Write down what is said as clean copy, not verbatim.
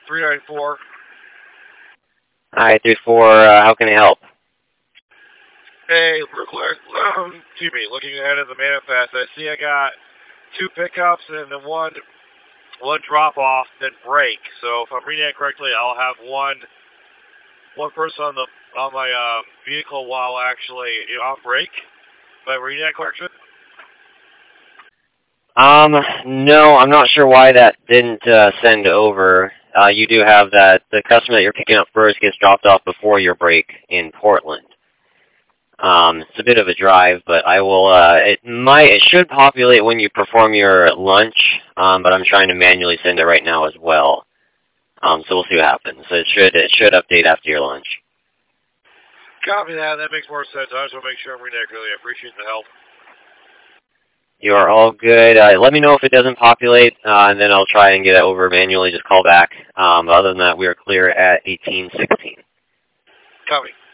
394. Hi, 34. How can I help? Hey, excuse me, looking ahead at the manifest, I see I got 2 pickups and then one drop-off, then break. So if I'm reading it correctly, I'll have one person on my vehicle while actually on break. Am I reading that correctly? No, I'm not sure why that didn't send over. You do have that the customer that you're picking up first gets dropped off before your break in Portland. It's a bit of a drive, but I will. It should populate when you perform your lunch, but I'm trying to manually send it right now as well. So we'll see what happens. So it should update after your lunch. Copy that. That makes more sense. I just want to make sure I'm reading that clearly. I appreciate the help. You are all good. Let me know if it doesn't populate, and then I'll try and get it over manually. Just call back. Other than that, we are clear at 1816. Copy.